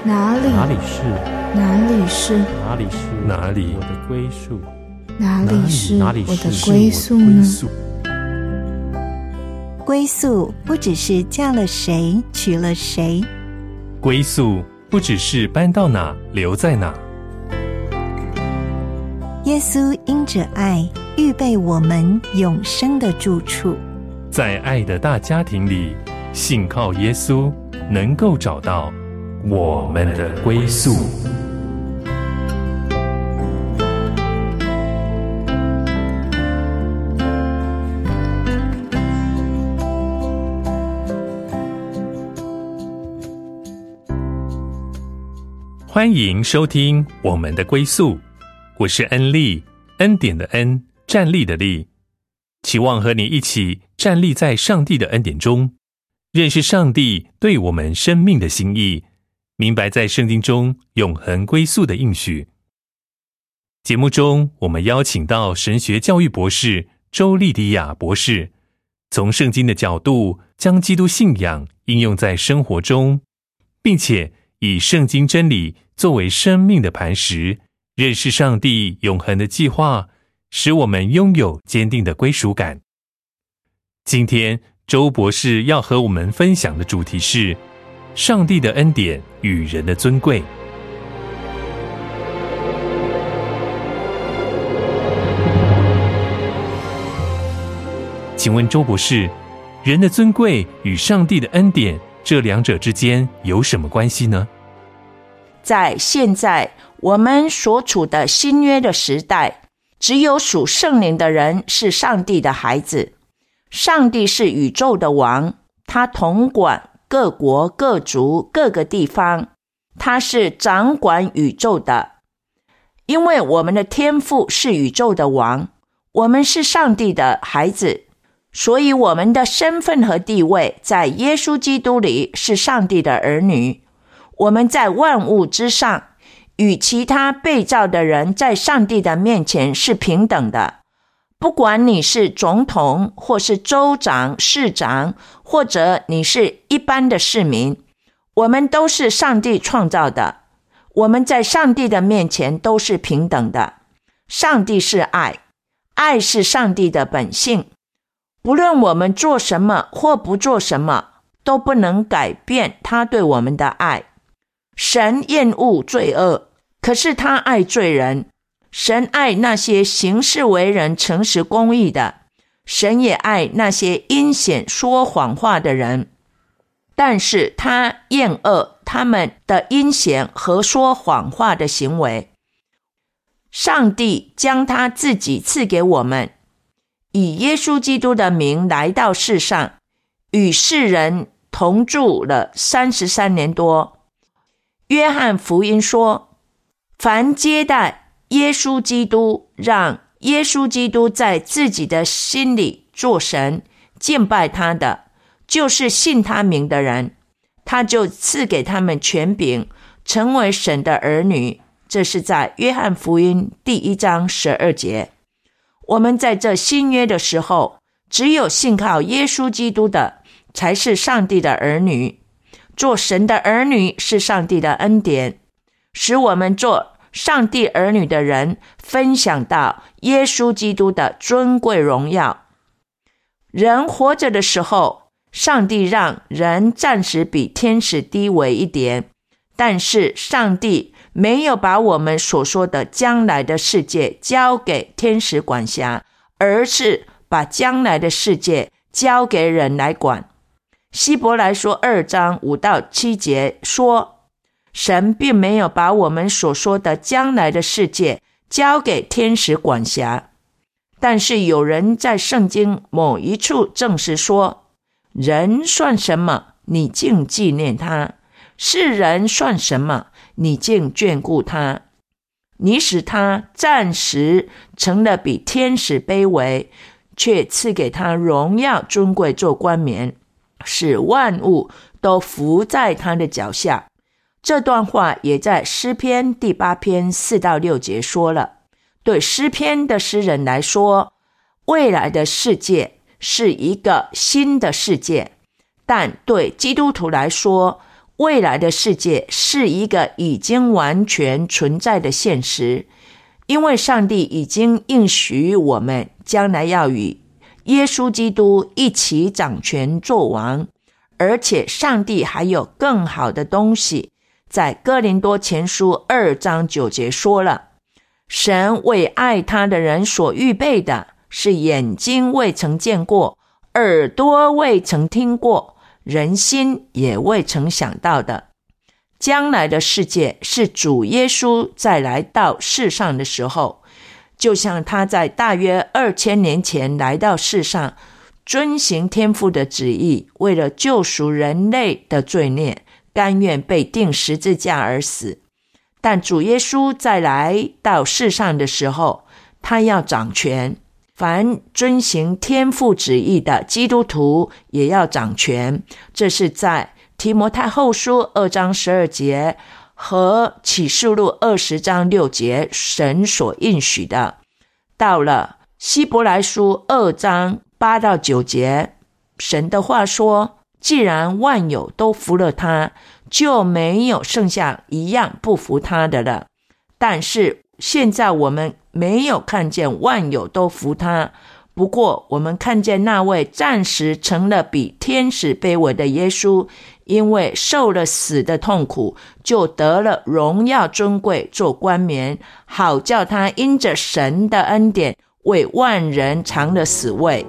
哪里是我的归宿？哪里是我的归宿呢？ 归宿不只是嫁了谁娶了谁， 归宿不只是搬到哪留在哪。 耶稣因着爱预备我们永生的住处， 在爱的大家庭里，信靠耶稣能够找到我们的归宿。欢迎收听我们的归宿，我是恩利，恩典的恩，站立的立，期望和你一起站立在上帝的恩典中，认识上帝对我们生命的心意，明白在圣经中永恒归宿的应许。节目中我们邀请到神学教育博士周利迪亚博士，从圣经的角度将基督信仰应用在生活中，并且以圣经真理作为生命的磐石，认识上帝永恒的计划，使我们拥有坚定的归属感。今天周博士要和我们分享的主题是上帝的恩典与人的尊贵。请问周博士，人的尊贵与上帝的恩典这两者之间有什么关系呢？ 在现在我们所处的新约的时代，只有属圣灵的人是上帝的孩子。上帝是宇宙的王，他统管各国各族各个地方，他是掌管宇宙的。因为我们的天父是宇宙的王，我们是上帝的孩子，所以我们的身份和地位在耶稣基督里是上帝的儿女。我们在万物之上，与其他被造的人在上帝的面前是平等的。不管你是总统，或是州长、市长，或者你是一般的市民，我们都是上帝创造的。我们在上帝的面前都是平等的。上帝是爱，爱是上帝的本性。不论我们做什么或不做什么，都不能改变他对我们的爱。神厌恶罪恶，可是他爱罪人。神爱那些行事为人诚实公义的，神也爱那些阴险说谎话的人，但是他厌恶他们的阴险和说谎话的行为。上帝将他自己赐给我们，以耶稣基督的名来到世上，与世人同住了33年多。约翰福音说，凡接待耶稣基督，让耶稣基督在自己的心里做神，敬拜他的，就是信他名的人，他就赐给他们权柄，成为神的儿女。这是在约翰福音第1章12节。我们在这新约的时候，只有信靠耶稣基督的，才是上帝的儿女。做神的儿女是上帝的恩典，使我们做上帝儿女的人分享到耶稣基督的尊贵荣耀。人活着的时候，上帝让人暂时比天使低微一点，但是上帝没有把我们所说的将来的世界交给天使管辖，而是把将来的世界交给人来管。希伯来说2章5到7节说，神并没有把我们所说的将来的世界交给天使管辖，但是有人在圣经某一处证实说，人算什么，你竟纪念他；世人算什么，你竟眷顾他。你使他暂时成了比天使卑微，却赐给他荣耀尊贵做冠冕，使万物都伏在他的脚下。这段话也在诗篇第8篇4到6节说了。对诗篇的诗人来说，未来的世界是一个新的世界，但对基督徒来说， 未来的世界是一个已经完全存在的现实，因为上帝已经应许我们将来要与耶稣基督一起掌权作王，而且上帝还有更好的东西。在哥林多前书2章9节说了，神为爱他的人所预备的是眼睛未曾见过，耳朵未曾听过，人心也未曾想到的。将来的世界是主耶稣再来到世上的时候，就像他在大约2000年前来到世上，遵行天父的旨意，为了救赎人类的罪孽，甘愿被钉十字架而死。但主耶稣再来到世上的时候，他要掌权，凡遵行天父旨意的基督徒也要掌权。这是在提摩太后书2章12节和启示录20章6节神所应许的。到了希伯来书2章8到9节，神的话说，既然万有都服了他，就没有剩下一样不服他的了。但是现在我们没有看见万有都服他，不过我们看见那位暂时成了比天使卑微的耶稣，因为受了死的痛苦，就得了荣耀尊贵做冠冕，好叫他因着神的恩典为万人尝了死味。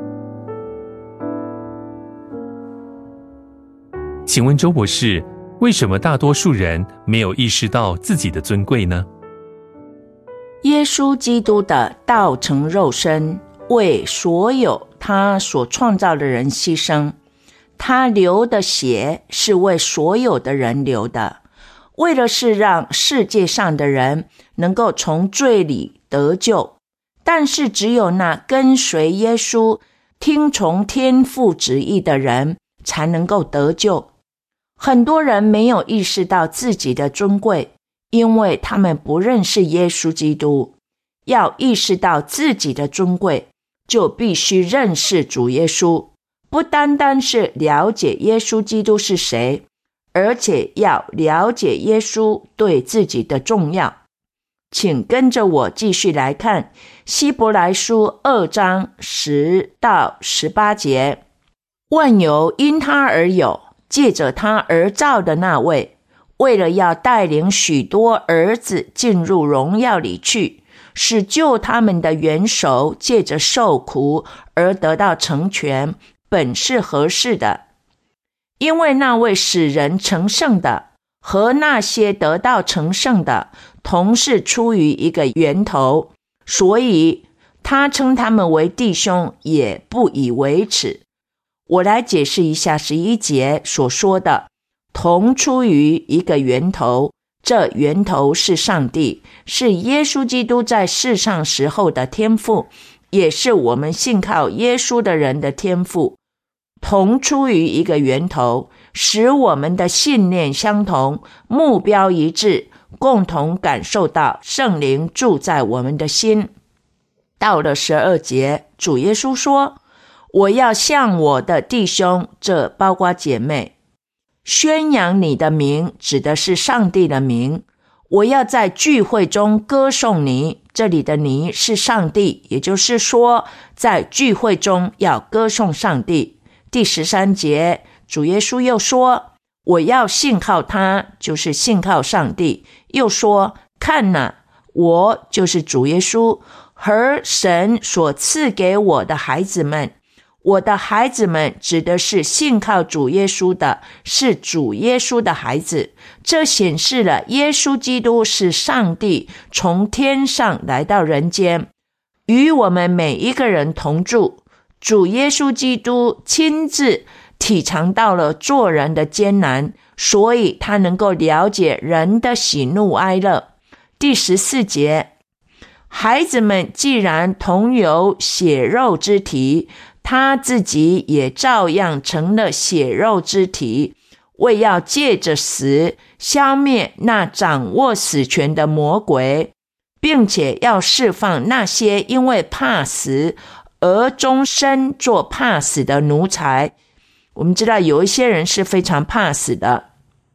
请问周博士，为什么大多数人没有意识到自己的尊贵呢？ 耶稣基督的道成肉身，为所有他所创造的人牺牲，他流的血是为所有的人流的，为了是让世界上的人能够从罪里得救。但是只有那跟随耶稣、听从天父旨意的人才能够得救。很多人没有意识到自己的尊贵，因为他们不认识耶稣基督。要意识到自己的尊贵，就必须认识主耶稣，不单单是了解耶稣基督是谁，而且要了解耶稣对自己的重要。请跟着我继续来看希伯来书2章10到18节。万有因他而有，借着他而造的那位，为了要带领许多儿子进入荣耀里去，使救他们的元首借着受苦而得到成全，本是合适的。因为那位使人成圣的和那些得到成圣的同是出于一个源头，所以他称他们为弟兄，也不以为耻。我来解释一下11节所说的同出于一个源头，这源头是上帝，是耶稣基督在世上时候的天父，也是我们信靠耶稣的人的天父。同出于一个源头，使我们的信念相同，目标一致，共同感受到圣灵住在我们的心。到了12节，主耶稣说，我要向我的弟兄，这包括姐妹，宣扬你的名，指的是上帝的名。我要在聚会中歌颂你，这里的你是上帝，也就是说在聚会中要歌颂上帝。第13节，主耶稣又说，我要信靠他，就是信靠上帝。又说，看哪，我就是主耶稣和神所赐给我的孩子们。我的孩子们指的是信靠主耶稣的，是主耶稣的孩子。这显示了耶稣基督是上帝从天上来到人间，与我们每一个人同住。主耶稣基督亲自体尝到了做人的艰难，所以他能够了解人的喜怒哀乐。第14节，孩子们既然同有血肉之体，他自己也照样成了血肉之体，为要借着死消灭那掌握死权的魔鬼，并且要释放那些因为怕死而终身做怕死的奴才。我们知道有一些人是非常怕死的，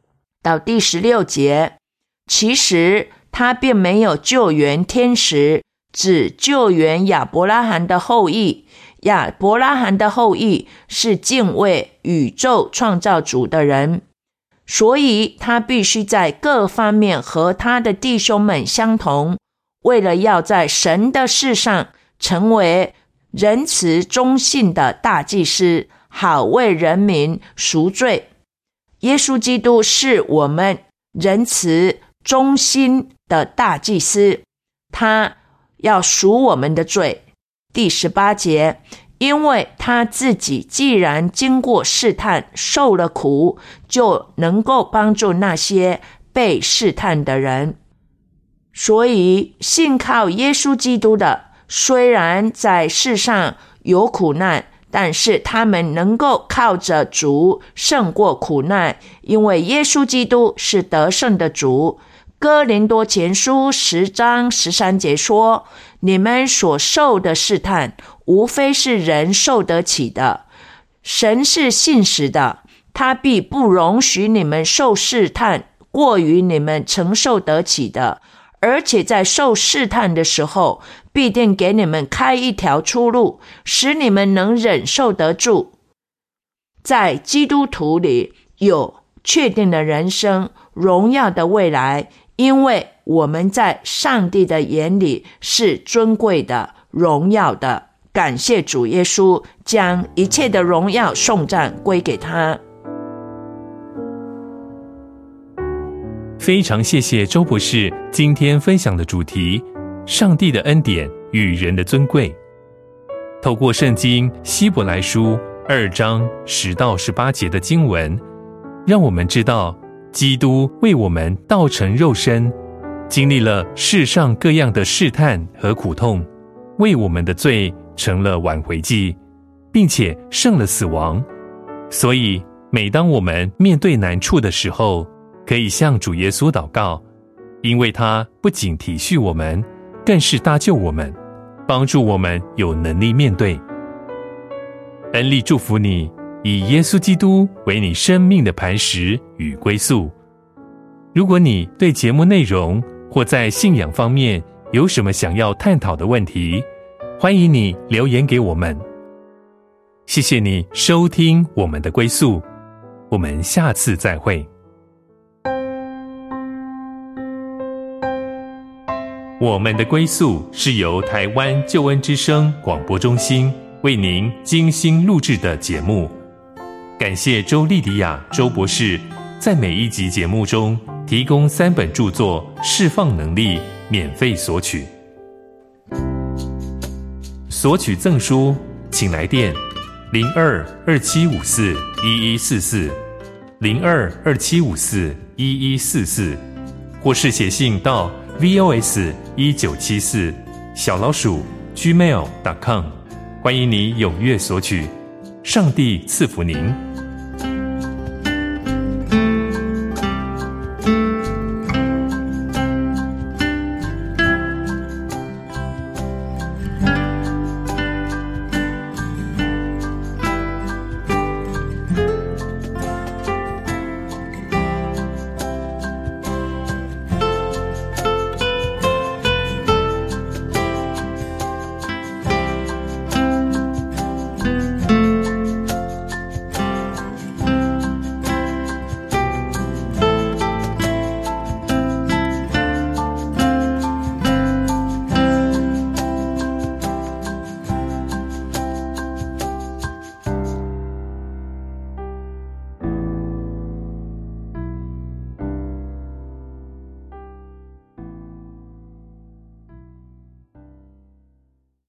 到第16节，其实他并没有救援天使，只救援亚伯拉罕的后裔。亚伯拉罕的后裔是敬畏宇宙创造主的人，所以他必须在各方面和他的弟兄们相同，为了要在神的事上成为仁慈忠信的大祭司，好为人民赎罪。耶稣基督是我们仁慈忠心的大祭司，他要赎我们的罪。第18节，因为他自己既然经过试探，受了苦，就能够帮助那些被试探的人。所以信靠耶稣基督的，虽然在世上有苦难，但是他们能够靠着主胜过苦难，因为耶稣基督是得胜的主。哥林多前书10章13节说，你们所受的试探，无非是人受得起的。神是信实的，他必不容许你们受试探过于你们承受得起的，而且在受试探的时候，必定给你们开一条出路，使你们能忍受得住。在基督徒里有确定的人生，荣耀的未来，因为我们在上帝的眼里是尊贵的、荣耀的。感谢主耶稣，将一切的荣耀颂赞归给他。 非常谢谢周博士今天分享的主题：上帝的恩典与人的尊贵。透过圣经希伯来书2章10到18节的经文，让我们知道基督为我们道成肉身，经历了世上各样的试探和苦痛，为我们的罪成了挽回祭，并且胜了死亡。所以每当我们面对难处的时候，可以向主耶稣祷告，因为他不仅体恤我们，更是搭救我们，帮助我们有能力面对。恩利祝福你，以耶稣基督为你生命的磐石与归宿。如果你对节目内容或在信仰方面有什么想要探讨的问题，欢迎你留言给我们。谢谢你收听我们的归宿，我们下次再会。我们的归宿是由台湾救恩之声广播中心为您精心录制的节目。感谢周莉迪亚周博士在每一集节目中提供3本著作释放能力免费索取。索取赠书请来电02-2754-1144 02-2754-1144，或是写信到 VOS1974@gmail.com， 欢迎你踊跃索取。上帝赐福您。